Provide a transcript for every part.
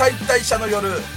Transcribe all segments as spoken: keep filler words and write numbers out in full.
解体者の夜ヘルツ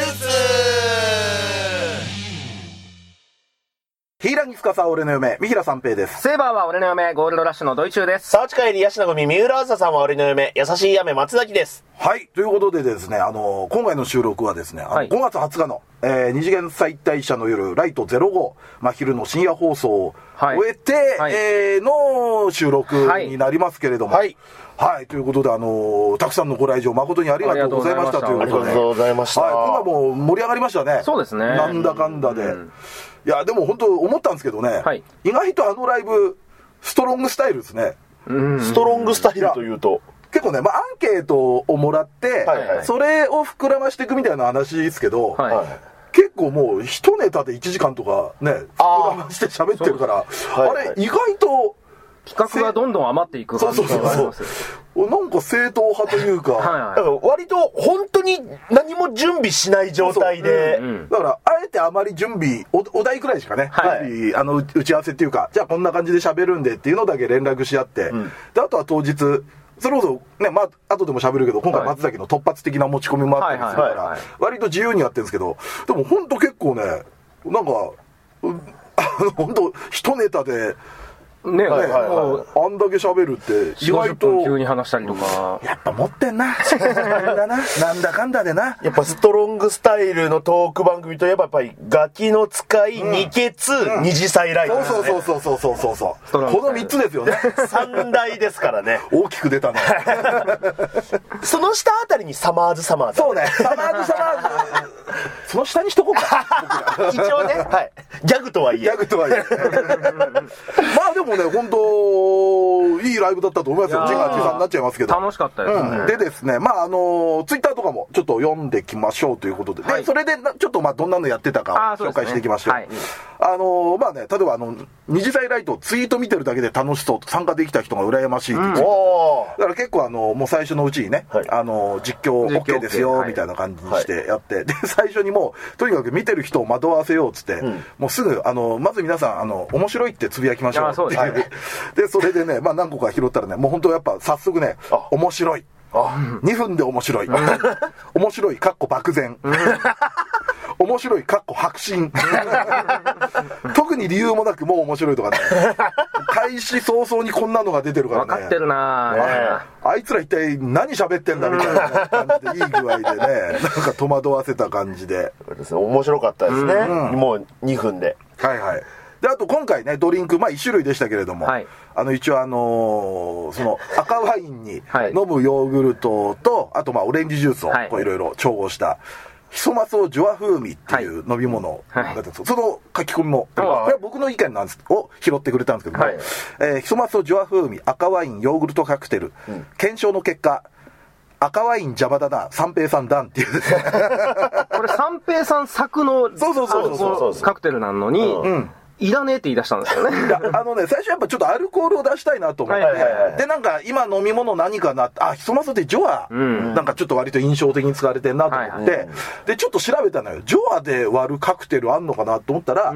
ヒーラギスカサ俺の嫁三平三平です。 セイバーは俺の嫁ゴールドラッシュのドイチューです。 サーチカエリヤシナゴミ三浦朝さんは俺の嫁優しい雨松崎です。 はい、ということでですね、あの今回の収録はですね、あの、はい、ごがつはつかの、えー、二次元再退社の夜ライトゼロご、まあ、昼の深夜放送を終えて、はいえー、の収録になりますけれども、はいはいはい、ということで、あのー、たくさんのご来場誠にありがとうございましたということで、 ありがとうございました。 はい、今回も盛り上がりましたね。 そうですね。 なんだかんだで、うん、いやでも本当思ったんですけどね、はい、意外とあのライブストロングスタイルですね。 うんストロングスタイルというと結構ね、まあ、アンケートをもらって、はいはい、それを膨らましていくみたいな話ですけど、はい、結構もう一ネタでいちじかんとかね膨らまして喋ってるから、あ, あれ、はい、意外と企画がどんどん余っていく感じがありますよ。 なんか正統派というか、はいはい、だから割と本当に何も準備しない状態で、 そうそう、うんうん、だからあえてあまり準備 お, お題くらいしかね、はい、あの打ち合わせっていうか、じゃあこんな感じで喋るんでっていうのだけ連絡し合って、うん、であとは当日それこそね、まあ後でも喋るけど、今回松崎の突発的な持ち込みもあったりするから割と自由にやってるんですけど、でも本当結構ね、なんか本当一ネタでね、はいはいはい、あんだけ喋るって意外と急に話したりとか、 やっぱ持ってんななんだな、なんだかんだでな、 やっぱストロングスタイルのトーク番組といえばやっぱりガキの使い、うん、二ケツ、うん、二次祭ライブですね。 そうそうそうそうそうそうそう、このみっつですよね。 三大ですからね。 大きく出たね。 その下あたりにサマーズサマーズ、 そうね、サマーズサマーズその下にしとこうか一応ね、はい、ギャグとはいえギャグとはいえまあでもね、本当いいライブだったと思いますよ。自画自賛になっちゃいますけど楽しかったですね、 うん、でですね、まああのツイッターとかもちょっと読んできましょうということで、はい、でそれでちょっとまあどんなのやってたか紹介していきましょう。あ、ね、はい、あのまあね、例えばあの二次祭ライトツイート見てるだけで楽しそう、参加できた人が羨ましいって言って、うん、だから結構あのもう最初のうちにね、はい、あの実況 OK ですよみたいな感じにしてやって、はい、で最初にもうとにかく見てる人を惑わせようっつって、うん、もうすぐあのまず皆さんあの面白いってつぶやきましょうっていう、はい、でそれでね、まあ何個か拾ったらね、もう本当やっぱ早速ね、面白い、にふんで面白い、面白いかっこ漠然、面白いかっこ白真特に理由もなくもう面白いとかね、開始早々にこんなのが出てるからね、 分かってるな、ね、 あいつら一体何喋ってんだみたいな感じでいい具合でね、なんか戸惑わせた感じで面白かったですね、うん、もうにふんで、 はいはい。であと今回ねドリンク、まあいち種類でしたけれども、はい、あの一応あのー、その赤ワインに飲むヨーグルトと、あとまあオレンジジュースをこういろいろ調合したヒソマソジョア風味っていう飲み物が出たんです、はい、その書き込みも、これは僕の意見なんですを拾ってくれたんですけども、はい、えー、ヒソマソジョア風味赤ワインヨーグルトカクテル、うん、検証の結果赤ワイン邪魔だな三平さんダンっていうこれ三平さん作のそうそうそうそうカクテルなのに、うん、いらねえって言い出したんですよね。いやあのね、最初やっぱちょっとアルコールを出したいなと思って、はいはいはい、でなんか今飲み物何かなって、あ、ヒソマソでジョア、うん、なんかちょっと割と印象的に使われてるなと思って、はいはい、でちょっと調べたのよ。ジョアで割るカクテルあんのかなと思ったら、うん、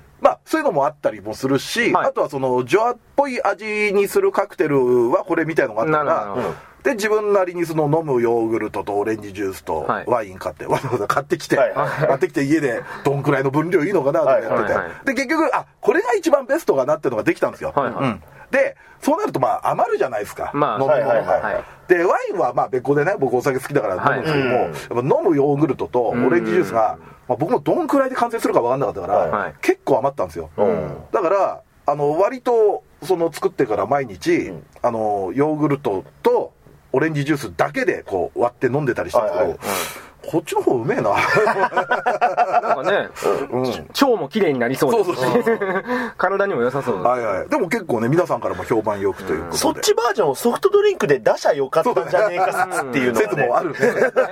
まあそういうのもあったりもするし、はい、あとはそのジョアっぽい味にするカクテルはこれみたいのがあったから、で自分なりにその飲むヨーグルトとオレンジジュースとワイン買って、はい、わざわざ買ってきて、はい、買ってきて家でどんくらいの分量いいのかなとかやってて、はいはいはい、で結局あこれが一番ベストかなっていうのができたんですよ、はいはい、うん、でそうなるとまあ余るじゃないですか、まあ、飲み物が、はいはいはい、でワインはまあ別個でね、僕お酒好きだから飲むんですけども、はい、やっぱ飲むヨーグルトとオレンジジュースが、まあ、僕もどんくらいで完成するか分かんなかったから、はい、結構余ったんですよ、うん、だからあの割とその作ってから毎日、うん、あのヨーグルトとオレンジジュースだけでこう割って飲んでたりしたんですけど、はいはい、こっちの方うめえななんかね、うん、腸も綺麗になりそうですし、そうそうそう体にも良さそうです、 はいはい、でも結構ね皆さんからも評判よくということで、 そっちバージョンをソフトドリンクで出しゃよかったんじゃねえか説っていうのが、ね、 説もあるね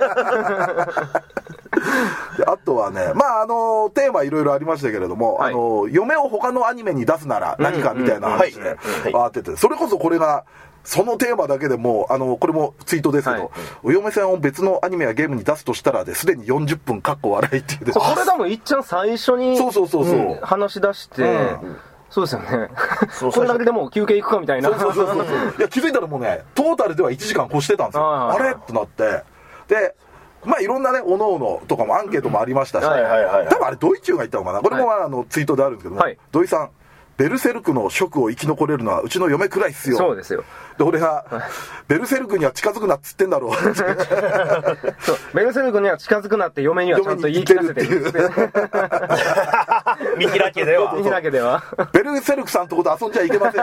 であとはね、まああのテーマいろいろありましたけれども、はい、あの嫁を他のアニメに出すなら何かみたいな話であってて、それこそこれがそのテーマだけでもうあのこれもツイートですけど、はい、お嫁さんを別のアニメやゲームに出すとしたらですでによんじゅっぷんかっこ笑いっていう、 これ多分いっちゃん最初にそうそうそうそう、うん、 話し出して、うん、そうですよねこれだけでもう休憩行くかみたいな、 そうそうそうそういや気づいたらもうねトータルではいちじかん越してたんですよ、あれってなって、でまあいろんなね、おのおのとかもアンケートもありましたし、 はいはいはいはい、 多分あれドイチューが言ったのかな、これもはいあのツイートであるんですけども、 はい、 土井さん、ベルセルクのショックを生き残れるのはうちの嫁くらいっすよ。 そうですよ。 で俺が、はい、ベルセルクには近づくなっつってんだろう。そうベルセルクには近づくなって嫁にはちゃんと言い聞かせてるっていう。 見開けでは。 見開けでは。 ベルセルクさんとこと遊んじゃいけません。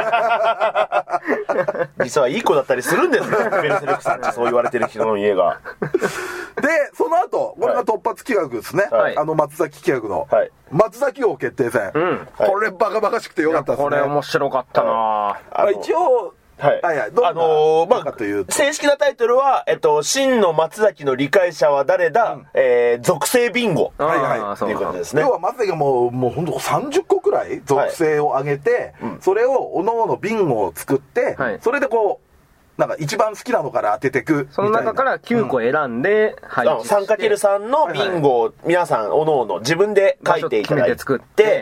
実はいい子だったりするんですよ。ベルセルクさんってそう言われてる人の家が。 で、その後、これが突発企画ですね。はい、あの松崎企画の、はい、松崎王決定戦、うん。これバカバカしくてよかったですね。 これ面白かったな、 まあ、一応、はい。はいはい。どうあのー、まあ、正式なタイトルは、えっと、真の松崎の理解者は誰だ、うん、えー、属性ビンゴ。はいはい。っていうことですね。 要は松崎がもう、もうほんとさんじゅっこくらい属性を上げて、はい、それを、おのおのビンゴを作って、はい、それでこう、なんか一番好きなのから当てていく。 その中からきゅうこ選んで、 配置して、さんかけるさん のビンゴを皆さん、おのおの自分で書いていただいて、作って、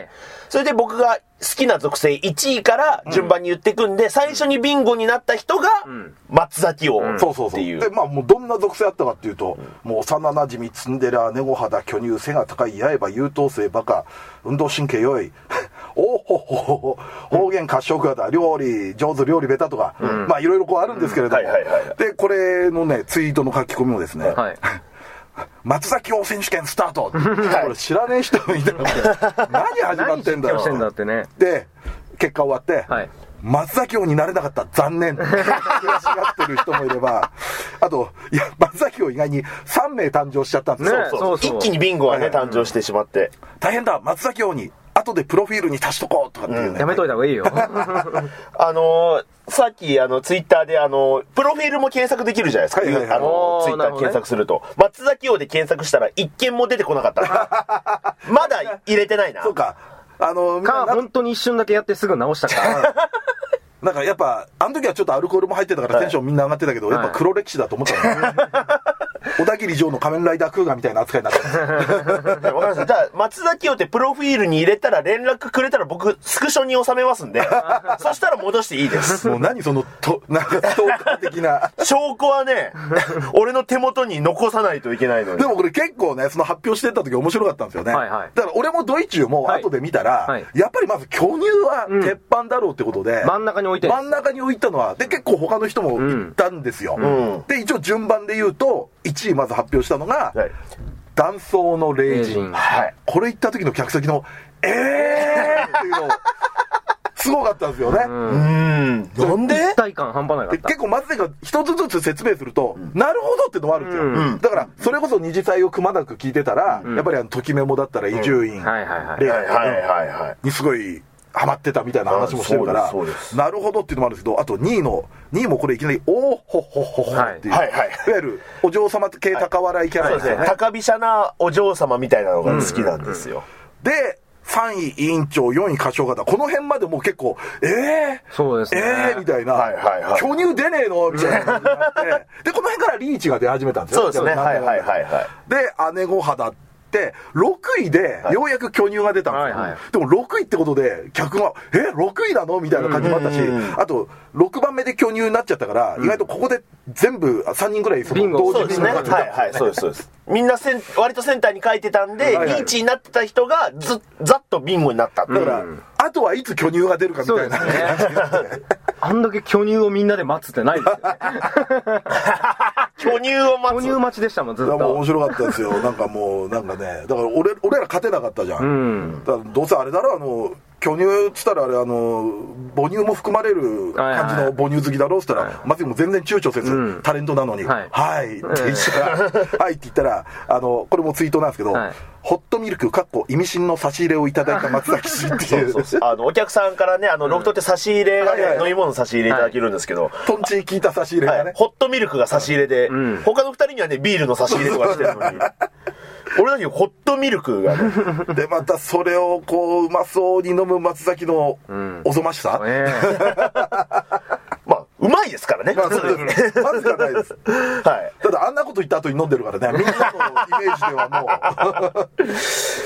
それで僕が好きな属性いちいから順番に言っていくんで、うん、最初にビンゴになった人が松崎王っていう、うん、そうそうそう。 で、まあもうどんな属性あったかっていうと、うん、もう幼馴染み、ツンデレ、姉御肌、巨乳、背が高い、刃、優等生、バカ、運動神経良い、おほほほ、方言褐色型、料理上手、料理ベタとか、うん、まあいろいろこうあるんですけれども、うんはいはいはい、で、これのね、ツイートの書き込みもですね、はい、松崎王選手権スタート、これ知らねえ人もいたので、何始まってんだろう。 してんだってね。 で、結果終わって、はい、松崎王になれなかった残念悔しがってる人もいれば、あといや松崎王意外にさんめい誕生しちゃったんですよ、ね、 そうそうそう、一気にビンゴがね、はいはい、誕生してしまって、 大変だ松崎王に後でプロフィールに足しとこうとかっていうね、うん、 やめといた方がいいよあのー、さっきあのツイッターであのプロフィールも検索できるじゃないですか、はいはいはい、あのツイッター検索すると、ね、松崎王で検索したら一件も出てこなかったまだ入れてないな。 そうか、あのー、か本当に一瞬だけやってすぐ直したからなんかやっぱあの時はちょっとアルコールも入ってたからテンションみんな上がってたけど、はい、やっぱ黒歴史だと思ったの、はい小田切城の仮面ライダークーガーみたいな扱いになってわかりました。じゃあ松崎王ってプロフィールに入れたら連絡くれたら僕スクショに収めますんでそしたら戻していいです。 もう何そのとなんかストーカー的な証拠はね俺の手元に残さないといけないのに。 でもこれ結構ねその発表してった時面白かったんですよね、はいはい、だから俺もドイチューも後で見たら、はいはい、やっぱりまず巨乳は鉄板だろうってことで、 うん、真ん中に置いて真ん中に置いたのはで結構他の人も言ったんですよ、うん、で一応順番で言うといちいまず発表したのが、はい、断層の霊人、はい、これ言った時の客席のえーっていうのすごかったんですよね。うん、 なんで一体感半端なかった。 結構松崎が一つずつ説明すると、うん、なるほどってのもあるんですよ、うん、だからそれこそ二次祭をくまなく聞いてたら、うん、やっぱりあのときメモだったら伊集院にすごいハマってたみたいな話もしてるから、なるほどっていうのもあるんですけど、あとにいのにいもこれいきなりおーほほほほっていう、はいはいはい、いわゆるお嬢様系高笑いキャラですね、 はい、高飛車なお嬢様みたいなのが好きなんですよ、 うんうんうん、でさんい委員長、よんい歌唱型、この辺までもう結構えーそうですねえーみたいな、はいはいはい、巨乳出ねえのみたいな感じになってでこの辺からリーチが出始めたんですよ。 そうですね、はいはいはいはい。 で姉御肌でろくいでようやく巨乳が出たんですよ、はいはいはい、でもろくいってことで客がえろくいなのみたいな感じもあったし、あとろくばんめで巨乳になっちゃったから、うん、意外とここで全部さんにんぐらいその同時に、 ね、はいはいそうですそうですみんなセン割とセンターに書いてたんで、はいはい、リーチになってた人がずざっとビンゴになっただから、うん、あとはいつ巨乳が出るかみたいな、ね、 あんだけ巨乳をみんなで待つってないですよね巨乳を待つ巨乳待ちでしたもんずっと。 もう面白かったですよなんかもうなんかねだから 俺, 俺ら勝てなかったじゃん、うん、だからどうせあれだろあの巨乳っつったらあれあの母乳も含まれる感じの母乳好きだろうっつったら、はいはい、松井も全然躊躇せず、うん、タレントなのに、はい、はいって言ったら、はいって言ったらあのこれもツイートなんですけど、はい、ホットミルクかっこ意味深の差し入れをいただいた松崎氏っていうそうそうあのお客さんからねあのロフトって差し入れがね、うん、飲み物差し入れいただけるんですけど、 とんち効いた差し入れがね、はい、 ホットミルクが差し入れで、うん、他のふたりにはねビールの差し入れとかしてるのに俺だけホットミルクがねでまたそれをこううまそうに飲む松崎のおぞましさ、うんね、 まあうまいですからね、まあ、そうですまずかないです、はい、ただあんなこと言った後に飲んでるからねみんなのイメージではもう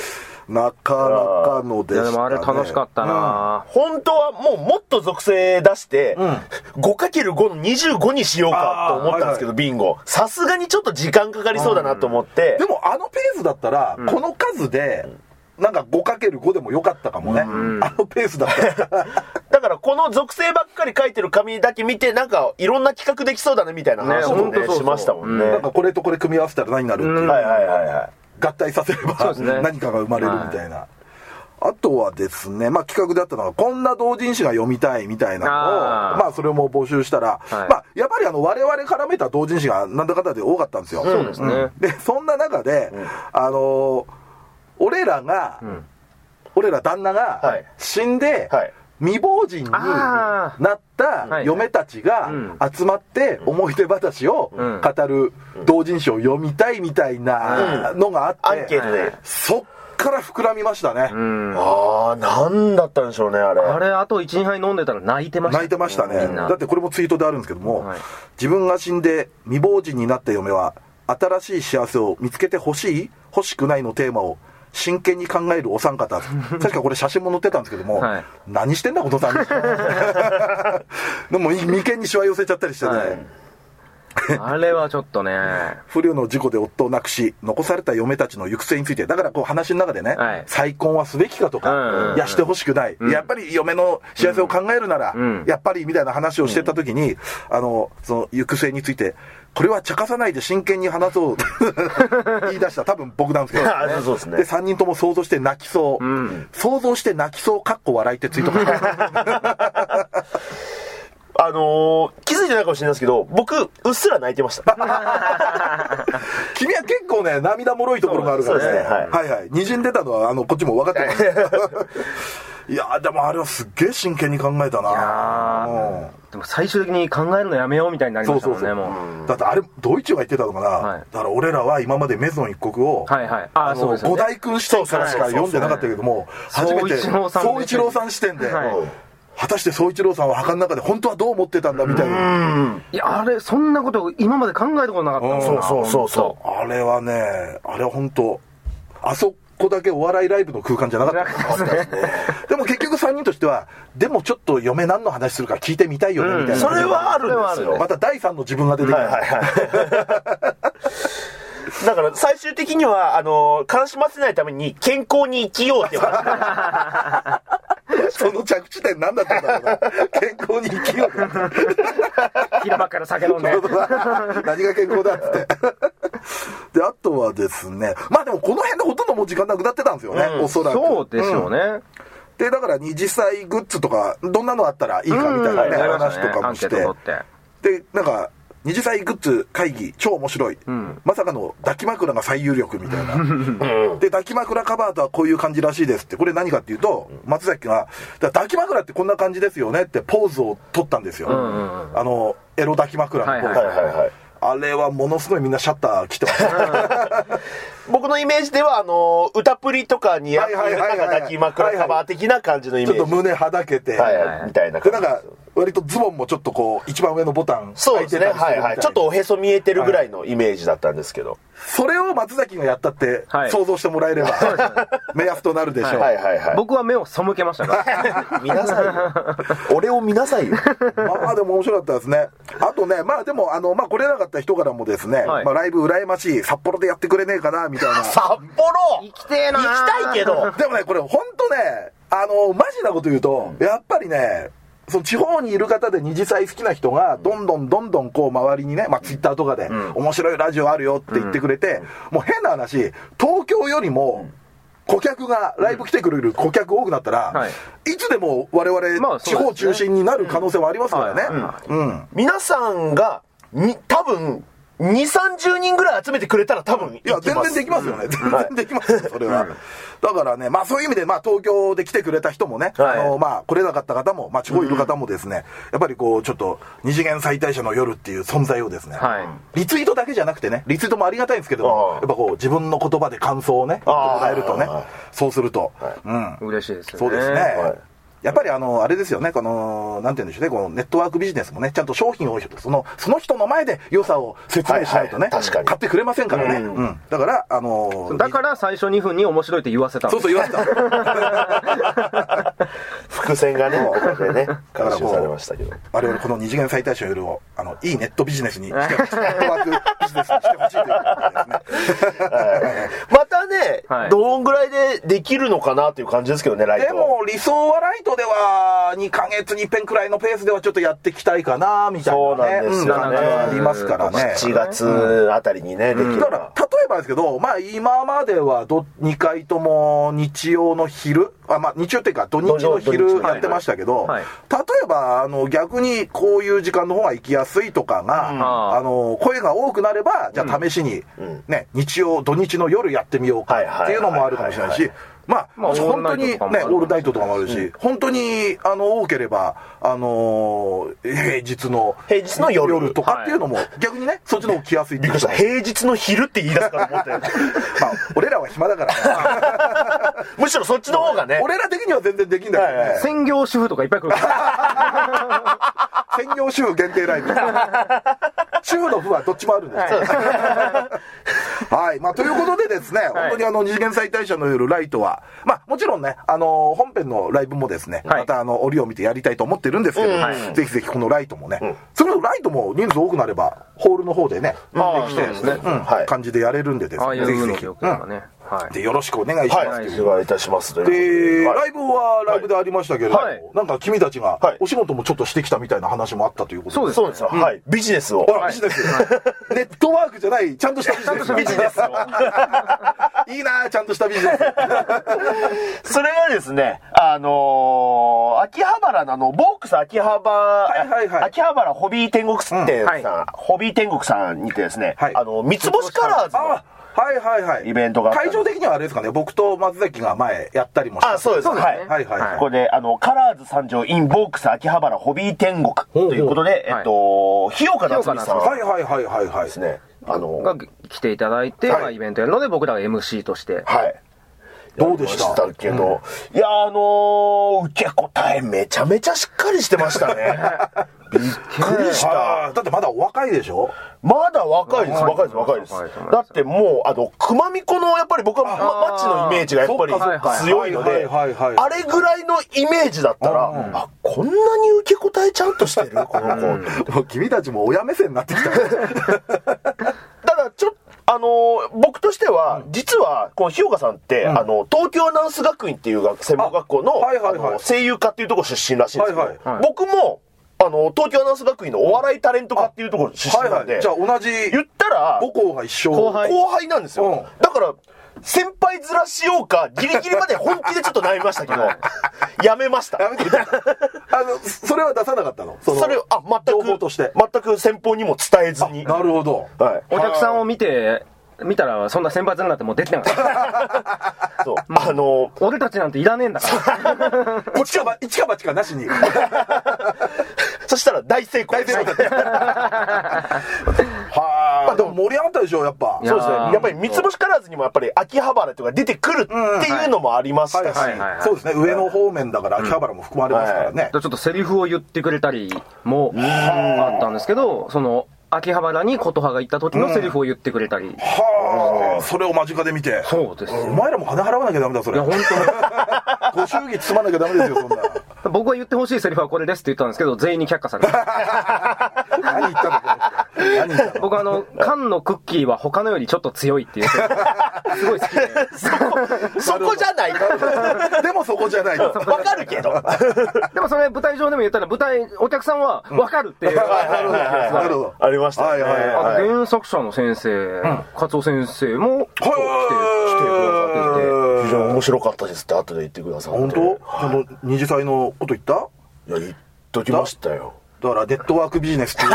なかなかのでしたね。いやでもあれ楽しかったな、 うん、本当はもうもっと属性出して、うん、ごかけるご のにじゅうごにしようかと思ったんですけど、はいはい、ビンゴさすがにちょっと時間かかりそうだなと思って、 うん、でもあのペースだったら、うん、この数でなんか ごかけるご でもよかったかもね、うん、あのペースだったらだからこの属性ばっかり書いてる紙だけ見てなんかいろんな企画できそうだねみたいな話もね、ねしましたもんね、 うん、なんかこれとこれ組み合わせたら何になるっていう、うん、はいはいはいはい、合体させれば、ね、何かが生まれるみたいな、はい、あとはですね、まあ企画であったのはこんな同人誌が読みたいみたいなのをまあそれも募集したら、はい、まあやっぱりあの我々絡めた同人誌がなんだかんだで多かったんですよ。 そうですね、うん、 でそんな中で、うん、あのー、俺らが、うん、俺ら旦那が死んで、はいはい、未亡人になった嫁たちが集まって思い出話を語る同人誌を読みたいみたいなのがあって、 アンケートでそっから膨らみましたね。 うん、ああ、なんだったんでしょうね、あれ。 あれ、あといち、にはい飲んでたら泣いてました。 泣いてましたね。だってこれもツイートであるんですけども、はい、自分が死んで未亡人になった嫁は新しい幸せを見つけてほしい欲しくないのテーマを真剣に考えるお三方確かこれ写真も載ってたんですけども、はい、何してんだこのさんにんでも眉間にしわ寄せちゃったりしてね、 はい、あれはちょっとね不慮の事故で夫を亡くし残された嫁たちの行く末について、だからこう話の中でね、はい、再婚はすべきかとか、うんうん、いやしてほしくない、うん、やっぱり嫁の幸せを考えるなら、うん、やっぱりみたいな話をしてた時に、うん、あのその行く末についてこれは茶化さないで真剣に話そう言い出した多分僕なんですけど、ね、 そうですね、 でさんにんとも想像して泣きそう、うん、想像して泣きそうかっこ笑いってツイートがあのー、気づいてないかもしれないですけど僕うっすら泣いてました君は結構ね涙もろいところがあるからね、はい、はいはいにじんでたのはあのこっちも分かってますいやでもあれはすっげえ真剣に考えたな。いやでも最終的に考えるのやめようみたいになりましたもんね。もうだってあれドイツが言ってたのかな、はい、だから俺らは今までメゾン一国を、はいはい、ああそうですね、五代君視点からしか読んでなかったけども、初めて宗一郎さん視点で、はい、果たして宗一郎さんは墓の中で本当はどう思ってたんだみたいな。うん、 いやあれそんなこと今まで考えたことなかったんだな。 そうそうそうそうあれはねあれは本当あそこだけお笑いライブの空間じゃなかったですねでも結局さんにんとしてはでもちょっと嫁何の話するか聞いてみたいよねみたいな、うん、 それはあるんですよ。 まただいさんの自分が出てきた、はいはいはいだから最終的にはあの悲しませないために健康に生きようって話その着地点何だったんだろうな健康に生きよう昼間から酒飲んで何が健康だっつってであとはですねまあでもこの辺でほとんどもう時間なくなってたんですよね、うん、おそらくそうでしょうね、うん、 でだから二次祭グッズとかどんなのあったらいいかみたいなね、うん、話とかもしてでなんか二次祭グッズ会議超面白い、うん、まさかの抱き枕が最有力みたいなで抱き枕カバーとはこういう感じらしいですって。これ何かっていうと松崎が抱き枕ってこんな感じですよねってポーズを取ったんですよ、うんうんうん、あのエロ抱き枕のポーズ、はいはいはいはい、あれはものすごいみんなシャッター来てました僕のイメージではあの歌プリとかにやってる抱き枕カバー的な感じのイメージ、 ちょっと胸はだけて、はいはい、みたいな感じでなんか割とズボンもちょっとこう一番上のボタンそうですね、はいはい、ちょっとおへそ見えてるぐらいのイメージだったんですけど、はい、 それを松崎がやったって想像してもらえれば、はい、目安となるでしょう、はいはいはい、 僕は目を背けましたから見なさいよ俺を見なさいよまあでも面白かったですね。あとねまあでもあのまあ来れなかった人からもですね、はい、まあ、ライブ羨ましい札幌でやってくれねえかなみたいな札幌行きてえな行きたいけどでもねこれ本当ねあのマジなこと言うと、うん、やっぱりねその地方にいる方で二次祭好きな人がどんどんどんどんこう周りにね、まあ、ツイッターとかで、うん、面白いラジオあるよって言ってくれて、うん、もう変な話東京よりも顧客がライブ来てくれる顧客多くなったら、うんはい、いつでも我々地方中心になる可能性はありますからね、うんうん、 皆さんがに多分にじゅう、さんじゅうにんぐらい集めてくれたら多分いや全然できますよね、うん、全然できますよそれは、うん、だからねまあそういう意味でまあ東京で来てくれた人もね、はい、あのまあ来れなかった方もまあ地方いる方もですね、うん、やっぱりこうちょっと二次元再退者の夜っていう存在をですね、はい、リツイートだけじゃなくてねリツイートもありがたいんですけどもやっぱこう自分の言葉で感想をね言ってもらえるとねそうすると、 はい、うん嬉しいですよね。 そうですね、はい、 やっぱりあの、あれですよね、この、なんて言うんでしょうね、このネットワークビジネスもね、ちゃんと商品を、その、その人の前で良さを説明しないとね、はいはい、買ってくれませんからね。うんうん、だから、あのー、 だから最初にふんに面白いって言わせたそうそう言わせた。 伏線がね、ここでね、回収されましたけど。 我々この二次元再大社よりを、あの、いいネットビジネスにして、ネットワークビジネスにしてほしいということですね。 またね、はい、どんぐらいでできるのかなという感じですけどね、ライト。 でも、理想はライトではにかげつにいっぺんくらいのペースではちょっとやっていきたいかなみたいな、ね、 そうなんですよね、 うん、ありますからね。 しちがつあたりにね、うん、できる。 だから例えばですけど、まあ今まではどにかいとも日曜の昼、あまあ日曜っていうか土日の昼やってましたけど、はいはい、例えばあの逆にこういう時間の方が行きやすいとかが、うん、あの声が多くなればじゃあ試しに、うん、ね日曜土日の夜やってみようかっていうのもあるかもしれないし。まあ、まあ、本当にね、オールナイトとかもあるし、うん、本当に、あの、多ければ、あのー、平日の、 平日の夜。 夜とかっていうのも、はい、逆にね、そっちの方が来やすいっていうか。 平日の昼って言い出すから思ったよ。まあ、 俺らは暇だからね。 むしろそっちの方がね。 俺ら的には全然できんだけどね。はいはい、 専業主婦とかいっぱい来る。 専業主婦限定ライブ。主婦の婦はどっちもあるんです。はい。まあ、ということでですね、はい、本当にあの、二次元再大社の夜ライトは、まあ、もちろんね、あの、本編のライブもですね、はい、またあの、折を見てやりたいと思ってるんですけど、うんはい、ぜひぜひこのライトもね、うん、それライトも人数多くなれば、ホールの方でね、できてですね、うんはい、感じでやれるんでですね、ぜひぜひ。はい、でよろしくお願いします。 はい、お願いいたします。 で、はい、ライブはライブでありましたけど、はい、なんか君たちがお仕事もちょっとしてきたみたいな話もあったということで。そうです。そうです。はい。ビジネスを。 ほら、ビジネス。ネットワークじゃない、ちゃんとしたビジネス。 ビジネスを。 いいな、ちゃんとしたビジネス。 それがですね、あのー、秋葉原のあの、ボックス秋葉原、はいはいはい、秋葉原ホビー天国店さん、うんはい、ホビー天国さんにてですね、はい、あの、三つ星カラーズの、 はいはいはい。 イベントが。 会場的にはあれですかね、僕と松崎が前やったりもした。 あ、そうです。はい。 はいはい。 ここで、あの、カラーズ参上 in ボークス秋葉原ホビー天国ということで、えっと、日岡夏美さん。 はいはいはいはいはい。 ですね。あの、 が来ていただいて、まあイベントやるので僕らが エムシー として。 はい。 どうでしたしたけど、うん、いや、あのー、受け答えめちゃめちゃしっかりしてましたね。びっくりした。 だってまだお若いでしょ？ まだ若いです、若いです、若いです。だってもう、あの、熊巫女のやっぱり僕はマッチのイメージがやっぱり強いので、あれぐらいのイメージだったら、あ、こんなに受け答えちゃんとしてるこの子。君たちも親目線になってきた。 ただ、ちょっと、あのー、僕としては、うん、実は、この日岡さんって、うん、あの、東京アナウンス学院っていう専門学校の、はいはいはい、声優科っていうところ出身らしいんですけど、はいはいはい、僕も、あの、東京アナウンス学院のお笑いタレント科っていうところ出身なんで、はいはい、 じゃあ同じ、 言ったら、 母校が一緒。 後輩。後輩なんですよ。うん、だから、先輩面しようか、ギリギリまで本気でちょっと悩みましたけど、やめました。 やめてあの、それは出さなかったの？ そのそれを、あ、全く、情報として。全く先方にも伝えずに。 なるほど。 はい。お客さんを見て、見たら、そんな先発になってもう出てなかった。 そう。あのー、 俺たちなんていらねえんだから。 一か八一か八かなしに。 そしたら大成功。大成功だった。 はあ。まあでも盛り上がったでしょ、やっぱ。 そうですね。やっぱり三つ星カラーズにもやっぱり秋葉原とか出てくるっていうのもありましたし。 そうですね。上の方面だから秋葉原も含まれますからね。 ちょっとセリフを言ってくれたりもあったんですけど、その、秋葉原に琴葉が行った時のセリフを言ってくれたり、うん、 はあ、それを間近で見て。 そうです、 お前らも金払わなきゃダメだそれ。いや本当。ご祝儀包まなきゃダメですよそんな。 僕が言ってほしいセリフはこれですって言ったんですけど全員に却下された。 何言ったの何言ったの。 僕あの缶のクッキーは他のよりちょっと強いっていうすごい好きで。 そこそこじゃない。 でもそこじゃない。 わかるけど。 でもそれ舞台上でも言ったら舞台お客さんはわかるっていう。なるほど。ありましたね。 原作者の先生、勝尾先生も来て来てくださっていて、 非常に面白かったですって後で言ってくださって。 本当？この二次祭のこと言った？ いや言っときましたよ。 だからネットワークビジネスっていう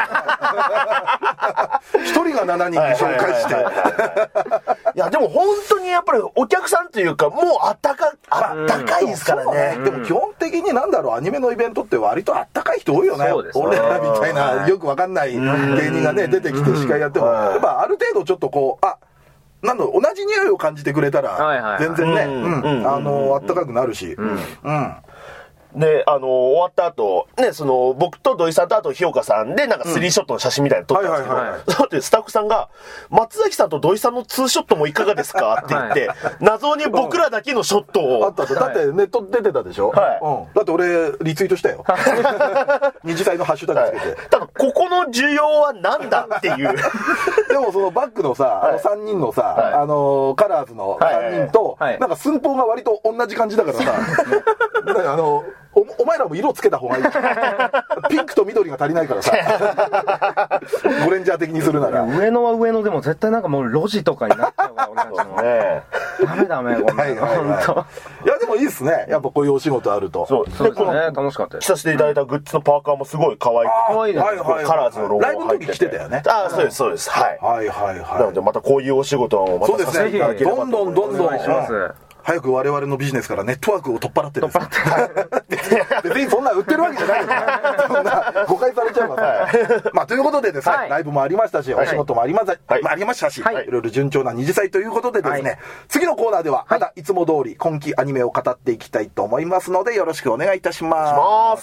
一人がななにんに紹介していやでも本当にやっぱりお客さんというかもうあったかあったかいですからね、 うん、でも基本的になんだろうアニメのイベントって割とあったかい人多いよね。俺らみたいなよくわかんない芸人がね出てきて司会やってもやっぱある程度ちょっとこうあなんだろう同じ匂いを感じてくれたら全然ねあのあったかくなるしうん、うんで、あの、終わった後、ね、その、僕と土井さんとあと日岡さんで、なんかスリーショットの写真みたいなの撮ったんですけど、その後スタッフさんが、松崎さんと土井さんのツーショットもいかがですかって言って、謎に僕らだけのショットを。 あったって、だってネット出てたでしょ？はい。うん。だって俺、リツイートしたよ。二次祭のハッシュタグつけて。 ただ、ここの需要はなんだっていう。 でもそのバックのさ、あのさんにんのさ、あの、カラーズのさんにんと、なんか寸法が割と同じ感じだからさ、あの、お, お前らも色つけた方がいい。ピンクと緑が足りないからさ。ゴレンジャー的にするなら。 上野は上野でも絶対なんかもう路地とかになっちゃうわ、俺たちも。ね、ダメダメ、こんなの。本当。いや、でもいいっすね。やっぱこういうお仕事あると。 そうですね。楽しかったです。 着させていただいたグッズのパーカーもすごい可愛くて。 可愛いです。 カラーズのロゴライブの時着てたよね。 ああ、そうです、そうです。はい。 はいはいはい。 なのでまたこういうお仕事をまたさせていただければと思います。 どんどんどんどん。お願いします。早く我々のビジネスからネットワークを取っ払ってですね。別にそんな売ってるわけじゃないよね。そんな誤解されちゃうからさ。まあということでですね、ライブもありましたし、お仕事もありましたし、いろいろ順調な二次祭ということでですね、次のコーナーではまたいつも通り今期アニメを語っていきたいと思いますのでよろしくお願いいたします。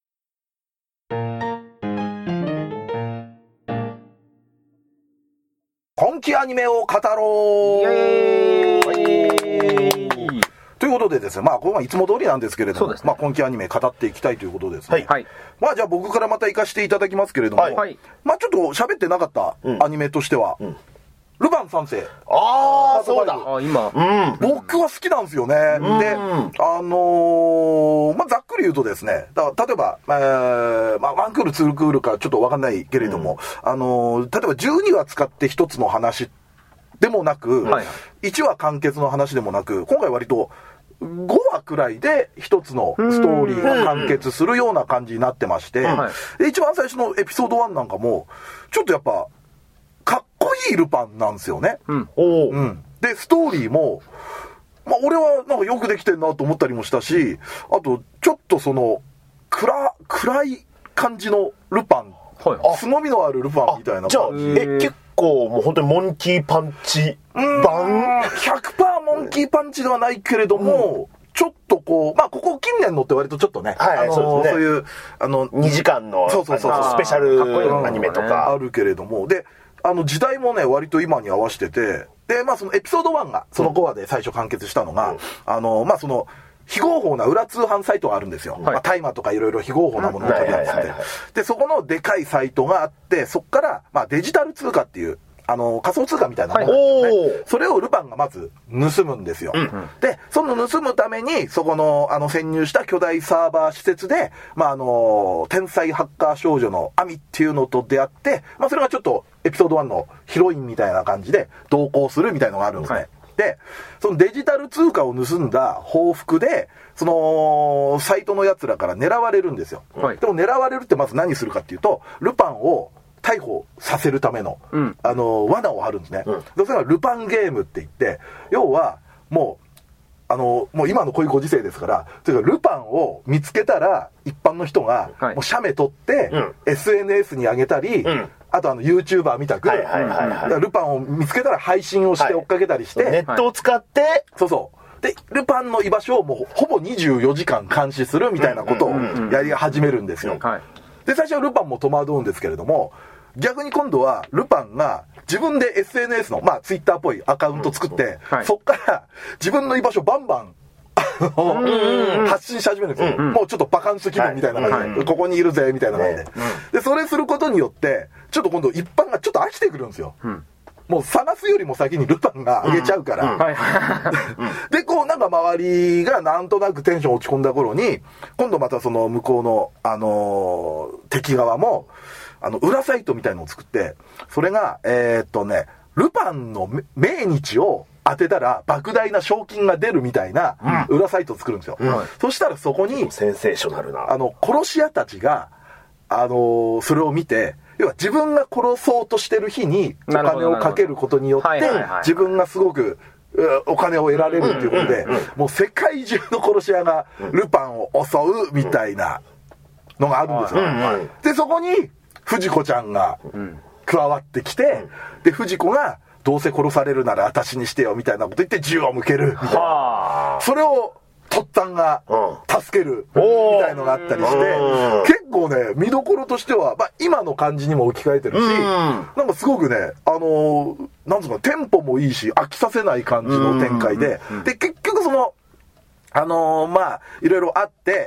今期アニメを語ろう。イエーイということでですね、まあこれはいつも通りなんですけれども、ね、まあ今期アニメ語っていきたいということですね。はい。まあじゃあ僕からまた行かせていただきますけれども、はい、まあちょっと喋ってなかったアニメとしては、うんうんルパン三世。 ああ、そうだ。 あ今、 うん。僕は好きなんですよね。で、あのー、まあ、ざっくり言うとですね、だ例えば、えー、まあ、ワンクール、ツークールかちょっとわかんないけれども、うん、あのー、例えばじゅうにわ使って一つの話でもなく、はい、いちわ完結の話でもなく、今回割とごわくらいで一つのストーリーが完結するような感じになってまして、で一番最初のエピソードワンなんかも、ちょっとやっぱ、かっこいいルパンなんですよね。うん。うん。で、ストーリーも、まあ、俺はなんかよくできてんなと思ったりもしたし、あと、ちょっとその、暗、暗い感じのルパン。はい。すのみのあるルパンみたいな。 じゃあ、え、結構もう本当にモンキーパンチ版 ? ひゃくパーセント モンキーパンチではないけれども、うんちょっとこう、まあ、ここ近年のって割とちょっとね、はい、あのー、そうですね。そういう、あの、 にじかんの、そうそうそうスペシャルアニメとか。 あるけれども、で、あの時代もね割と今に合わせててでまあそのエピソードワンがそのごわで最初完結したのが、うん、あのまあその非合法な裏通販サイトがあるんですよ、はいまあ、大麻とかいろいろ非合法なものを取り扱ってでそこのでかいサイトがあってそこからまあデジタル通貨っていうあの仮想通貨みたいなものなんですよね。それをルパンがまず盗むんですよ、うん、でその盗むためにそこのあの潜入した巨大サーバー施設で、まあ、あの天才ハッカー少女のアミっていうのと出会って、まあ、それがちょっとエピソードワンのヒロインみたいな感じで同行するみたいなのがあるんですね、はい、でそのデジタル通貨を盗んだ報復でそのサイトのやつらから狙われるんですよ、はい、でも狙われるってまず何するかっていうとルパンを逮捕させるための、うん、あの罠を張るんですね、うん、それがルパンゲームって言って要はもうあのもう今のこういうご時世ですからというかルパンを見つけたら一般の人がもう写メ撮って、はい、エスエヌエス に上げたり、うん、あとあの YouTuber みたく、はいはいはいはい、ルパンを見つけたら配信をして追っかけたりして、はい、 ネットを使ってそうそうでルパンの居場所をもうほぼにじゅうよじかん監視するみたいなことをやり始めるんですよ、うんうんうんはい、で最初はルパンも戸惑うんですけれども逆に今度はルパンが自分で エスエヌエス のまあツイッターっぽいアカウント作って、うんはい、そっから自分の居場所バンバン発信し始めるんですよ、うんうん、もうちょっとバカンス気分みたいな感じで、はい、ここにいるぜみたいな感じで、ねうん、でそれすることによってちょっと今度一般がちょっと飽きてくるんですよ、うん、もう探すよりも先にルパンが上げちゃうから、うんうんはい、でこうなんか周りがなんとなくテンション落ち込んだ頃に今度またその向こうの、あのー、敵側もあの裏サイトみたいのを作ってそれがえー、っとねルパンの命日を当てたら莫大な賞金が出るみたいな裏サイトを作るんですよ、うん、そしたらそこにセンセーショナルなあの殺し屋たちが、あのー、それを見て要は自分が殺そうとしてる日にお金をかけることによって自分がすごくお金を得られるっていうことで、うんうんうん、もう世界中の殺し屋がルパンを襲うみたいなのがあるんですよ、うんうん、でそこに藤子ちゃんが加わってきて、うん、で藤子がどうせ殺されるなら私にしてよみたいなこと言って銃を向けるみたいなそれをとっつぁんが助けるみたいのがあったりして、結構ね見どころとしては、まあ、今の感じにも置き換えてるし、なんかすごくねあのー、なんつうかテンポもいいし飽きさせない感じの展開で、で結局そのあのー、まあいろいろあって、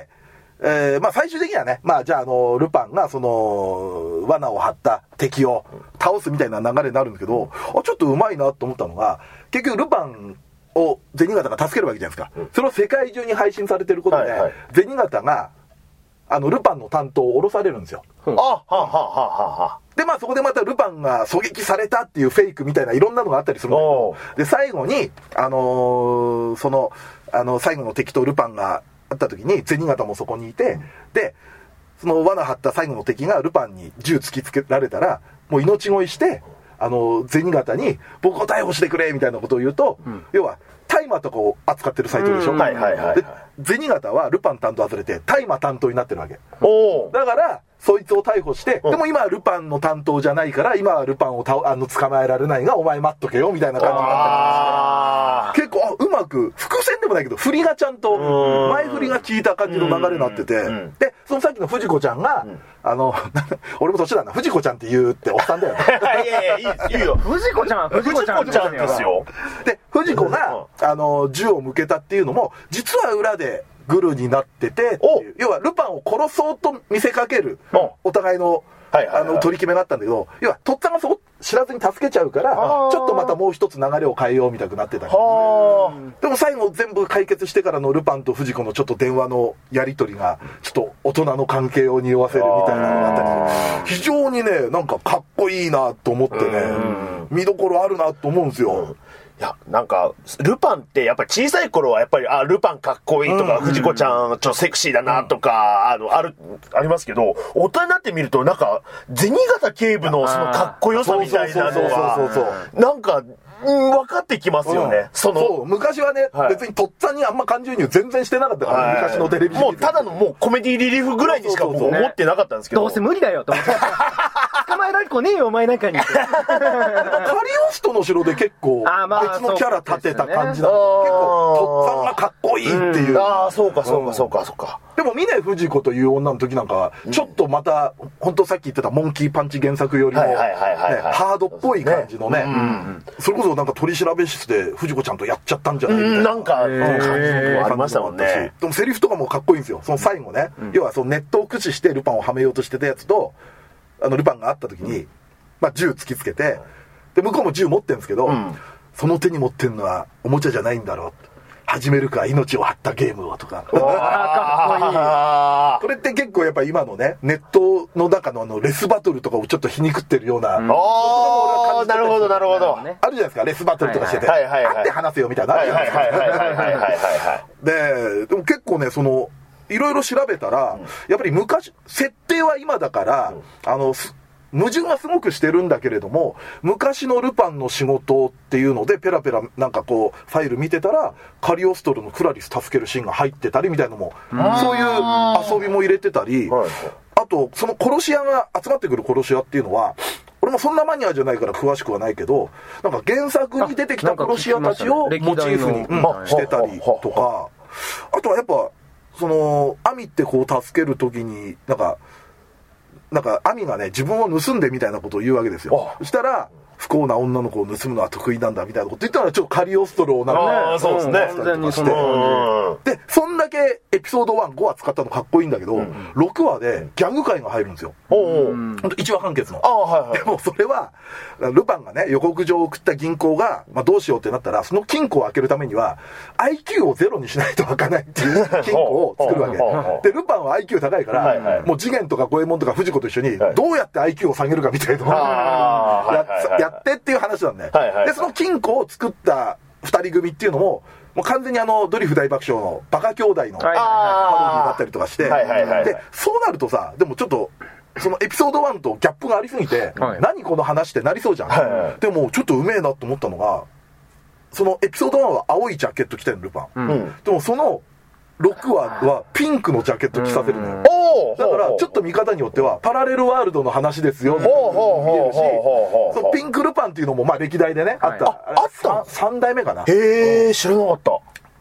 えー、まあ最終的にはね、まあじゃああのルパンがその罠を張った敵を倒すみたいな流れになるんだけど、あちょっとうまいなと思ったのが、結局ルパンを銭形が助けるわけじゃないですか、うん、それを世界中に配信されてることで、はいはい、銭形があのルパンの担当を降ろされるんですよ、 うん、あははははでまあそこでまたルパンが狙撃されたっていうフェイクみたいないろんなのがあったりするんだけど、で最後にあのー、そのあの最後の敵とルパンが会った時に銭形もそこにいて、うん、でその罠張った最後の敵がルパンに銃突きつけられたらもう命乞いしてあの銭形に僕を逮捕してくれみたいなことを言うと、うん、要は大麻とかを扱ってるサイトでしょ、うん、はいはいはい、で銭形はルパン担当外れて大麻担当になってるわけ。おだからそいつを逮捕して、でも今はルパンの担当じゃないから今はルパンをたあの捕まえられないがお前待っとけよみたいな感じになったりして、結構あうまく伏線でもないけど振りがちゃんと前振りが効いた感じの流れになってて、でそのさっきの藤子ちゃんが、うん、あの俺も年だな藤子ちゃんって言うっておっさんだよねいやいやいいよ藤子ちゃん藤子ちゃんですよ。 で藤子があの銃を向けたっていうのも実は裏でグルになっててっていう、要はルパンを殺そうと見せかけるお互いのあの取り決めがあったんだけど、要はとっつぁんがそう知らずに助けちゃうからちょっとまたもう一つ流れを変えようみたいになってたり、でも最後全部解決してからのルパンと藤子のちょっと電話のやり取りがちょっと大人の関係を匂わせるみたいなのがあったり、非常にねなんかかっこいいなと思ってね見どころあるなと思うんですよ。 いや、なんか、ルパンってやっぱり小さい頃はやっぱり、あ、ルパンかっこいいとか、うん、藤子ちゃんちょっとセクシーだなとか、うん、あの、ある、ありますけど、大人になってみると、なんか、銭形警部のそのかっこよさみたいなのが、なんか、うん、分かってきますよね。うん、そのそう昔はね、はい、別にとっつぁんにあんま感情移入全然してなかったから、はい、昔のテレビもうただのもうコメディリリーフぐらいにしか僕思ってなかったんですけど、 どうせ無理だよと思って捕まえられっこねえよお前なんかにカリオストの城で結構別のキャラ立てた感じだった、ね、結構とっつぁんがかっこいいっていう、 うん、ああそうかそうかそうかそうか、 でも峰不二子という女の時なんかはちょっとまた、うん、本当さっき言ってたモンキーパンチ原作よりもハードっぽい感じのね、うん、それこそなんか取り調べ室で藤子ちゃんとやっちゃったんじゃないみたいな、 うん、なんか感じもありましたもんね。 でもセリフとかもかっこいいんですよ。その最後ね、うん、要はそのネットを駆使してルパンをはめようとしてたやつとあのルパンが会った時に、うん、まあ、銃突きつけて、で向こうも銃持ってるんですけど、うん、その手に持ってるのはおもちゃじゃないんだろう、始めるか命を張ったゲームをとかかっこいいこれって結構やっぱ今のねネットの中のあのレスバトルとかをちょっと皮肉ってるような、うん、 ああなるほどなるほど、 あるじゃないですかレスバトルとかしてて、会って話せよみたいなのあるじゃないですか。ででも結構ねそのいろいろ調べたら、うん、やっぱり昔設定は今だから、うん、あの矛盾はすごくしてるんだけれども昔のルパンの仕事っていうのでペラペラなんかこうファイル見てたらカリオストロのクラリス助けるシーンが入ってたりみたいなのもそういう遊びも入れてたり、はい、あとその殺し屋が集まってくる殺し屋っていうのは俺もそんなマニアじゃないから詳しくはないけどなんか原作に出てきた殺し屋たちをモチーフに、うん、してたりとか、あとはやっぱそのアミってこう助ける時になんかなんかアミがね自分を盗んでみたいなことを言うわけですよ。そしたら不幸な女の子を盗むのは得意なんだみたいなこと言ったらちょっとカリオストロをなんかね、 そうですね、完全にそのでそんだけエピソードいち、ごは使ったのかっこいいんだけど、うん、ろくわでギャグ回が入るんですよ。ほんといちわ完結の。あ、はいはい、でもそれはルパンがね予告状を送った銀行が、まあ、どうしようってなったらその金庫を開けるためには アイキュー をゼロにしないと開かないっていう金庫を作るわけでルパンは アイキュー 高いから、はいはい、もう次元とか五右衛門とか藤子と一緒にどうやって アイキュー を下げるかみたいなのをや, やってっていう話なんだよ、はいはいはい、でその金庫を作ったふたり組っていうのももう完全にあのドリフ大爆笑のバカ兄弟のパロディーだったりとかして、はいはいはいはい、でそうなるとさでもちょっとそのエピソードいちとギャップがありすぎて、はい、何この話ってなりそうじゃん、はいはい、でもちょっとうめえなと思ったのがそのエピソードいちは青いジャケット着てるルパン、うん、でもそのろくわはピンクのジャケット着させるのよ。だからちょっと見方によってはパラレルワールドの話ですよって見えるし、そのピンクルパンっていうのもまあ歴代でねあった、 あったさんだいめかな。 へえ知らなかった。